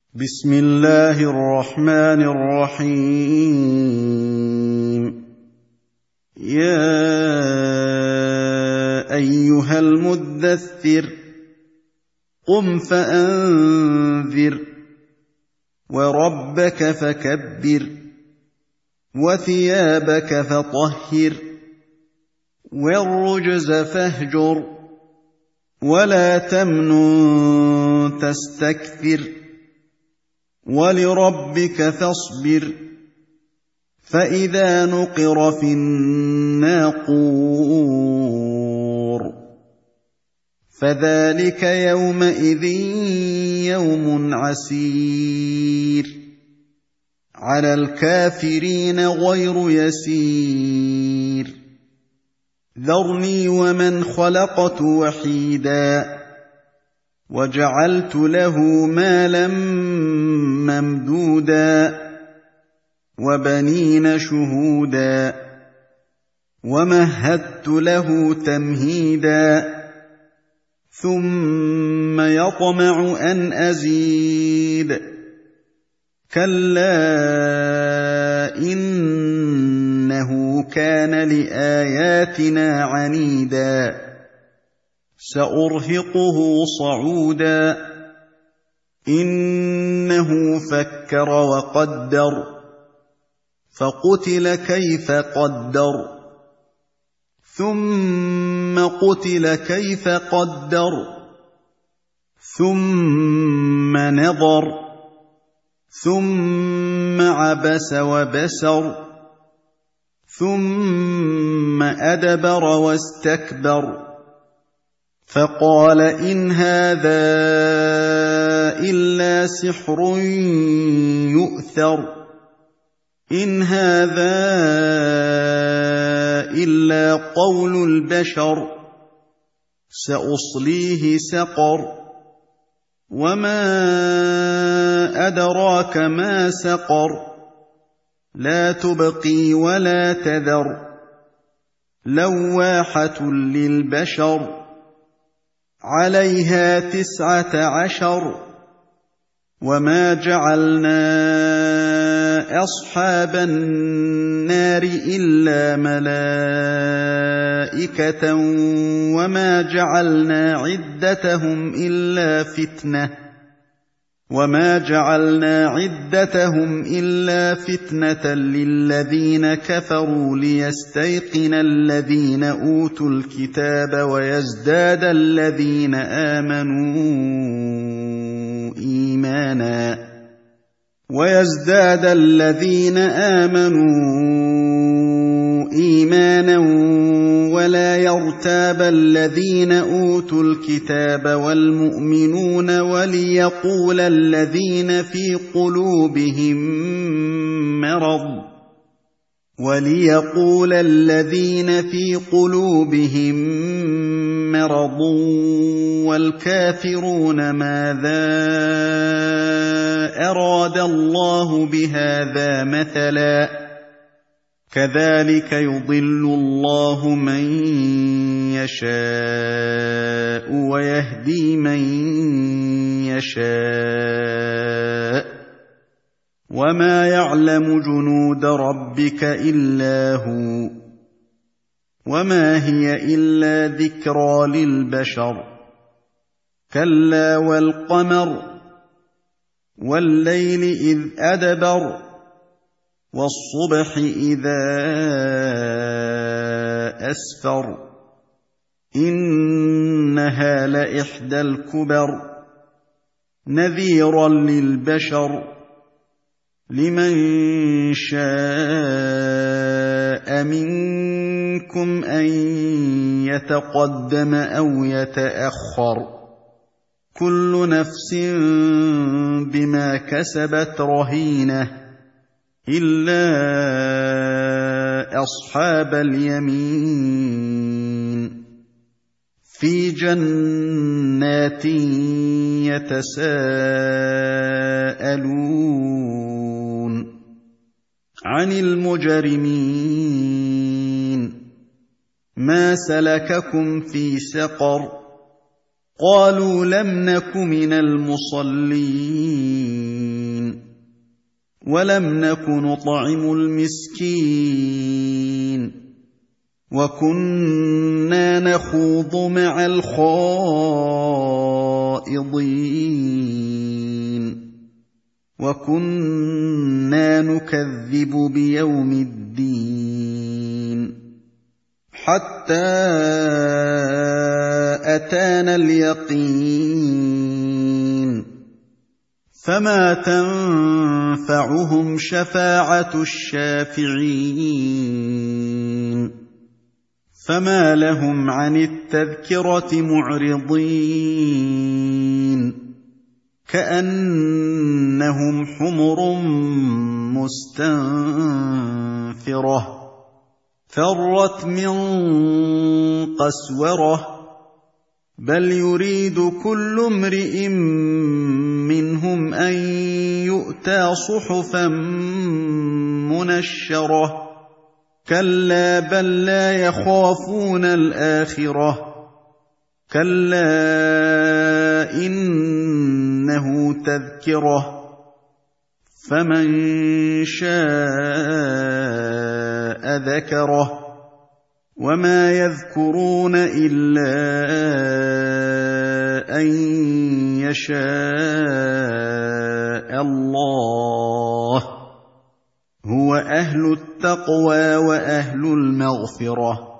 بسم الله الرحمن الرحيم. يا أيها المدثر قم فأنذر وربك فكبر وثيابك فطهر والرجز فاهجر ولا تمنن تستكثر ولربك فاصبر فإذا نقر في الناقور فذلك يومئذ يوم عسير على الكافرين غير يسير ذرني ومن خلقت وحيدا وجعلت له مالا ممدودا وبنين شهودا ومهدت له تمهيدا ثم يطمع أن أزيد كلا إنه كان لآياتنا عنيدا سأرهقه صعودا إنه فكر وقدر فقتل كيف قدر ثم قتل كيف قدر ثم نظر ثم عبس وبسر ثم أدبر واستكبر فقال إن هذا إلا سحر يؤثر إن هذا إلا قول البشر سأصليه سقر وما أدراك ما سقر لا تبقي ولا تذر لواحة للبشر عليها 19 وما جعلنا أصحاب النار إلا ملائكة وما جعلنا عدتهم إلا فتنة للذين كفروا ليستيقن الذين أوتوا الكتاب ويزداد الذين آمنوا إيمانا ولا يرتاب الذين أوتوا الكتاب والمؤمنون وليقول الذين في قلوبهم مرض والكافرون ماذا أراد الله بهذا مثلا كذلك يضل الله من يشاء ويهدي من يشاء وما يعلم جنود ربك إلا هو وما هي إلا ذكرى للبشر كلا والقمر والليل إذ أدبر والصبح إذا أسفر إنها لإحدى الكبر نذيرا للبشر لمن شاء منكم أن يتقدم أو يتأخر كل نفس بما كسبت رهينة إلا أصحاب اليمين في جنات يتساءلون عن المجرمين ما سلككم في سقر قالوا لم نك من المصلين ولم نك نطعم المسكين وكنا نخوض مع الخائضين وكنا نكذب بيوم الدين حتى أتانا اليقين فما تنفعهم شفاعة الشافعين فما لهم عن التذكرة معرضين كأنهم حمر مستنفرة فرت من قسورة بل يريد كل امرئ منهم أن يؤتى صحفا منشرة كلا بل لا يخافون الآخرة كلا إنه تذكرة فمن شاء ذكره وما يذكرون إلا أن يشاء الله هو أهل التقوى وأهل المغفرة